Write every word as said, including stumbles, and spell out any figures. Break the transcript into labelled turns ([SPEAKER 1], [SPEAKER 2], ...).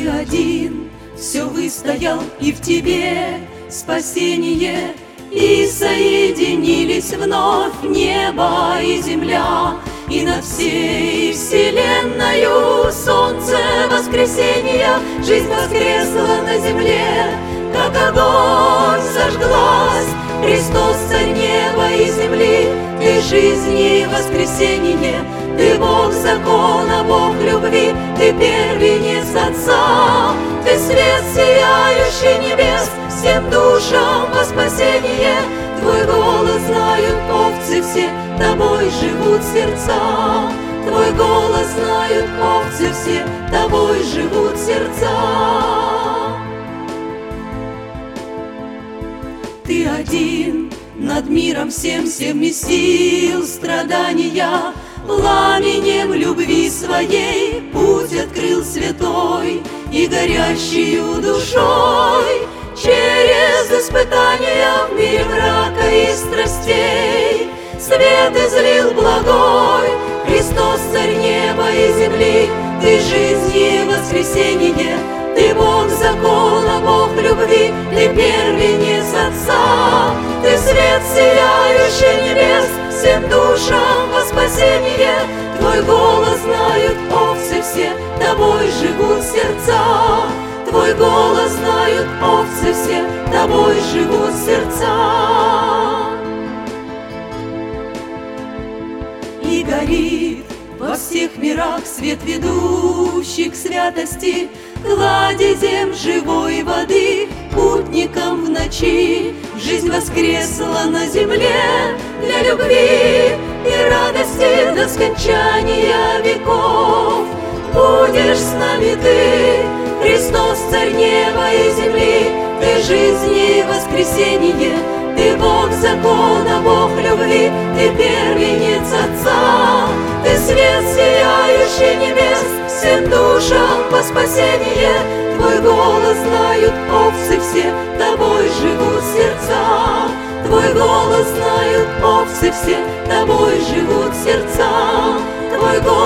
[SPEAKER 1] Ты один, все выстоял, и в тебе спасение, и соединились вновь небо и земля, и над всей вселенною солнце воскресения. Жизнь воскресла на земле, как огонь зажглась. Христос, царь неба и земли, ты жизни и воскресение, ты Бог закона, Бог любви, ты первенец Отца, ты свет сияющий небес, всем душам во спасение. Твой голос знают овцы все, тобой живут сердца. Твой голос знают овцы все, тобой живут сердца. Ты один над миром всем всем вместил страдания, пламенем любви своей путь открыл святой, и горящую душой через испытания в мире мрака и страстей свет излил благой. Христос, царь неба и земли, ты жизнь и воскресение, ты Бог закона, Бог любви, ты первенец Отца, ты свет сияющий небес, всем душам во спасение. Твой голос знают овцы все, тобой живут сердца. Твой голос знают овцы все, тобой живут сердца. И горит во всех мирах свет, ведущий к святости, кладезем живой воды, путникам в ночи. Жизнь воскресла на земле для любви и радости до скончания веков. Будешь с нами ты, Христос, царь неба и земли, ты жизнь и воскресение, ты Бог закона, Бог любви, ты первенец Отца, ты свет сияющий небес, всем душам во спасение. Твой голос знают овцы все, тобой живут сердца. Твой голос знают овцы все, тобой живут сердца. Твой голос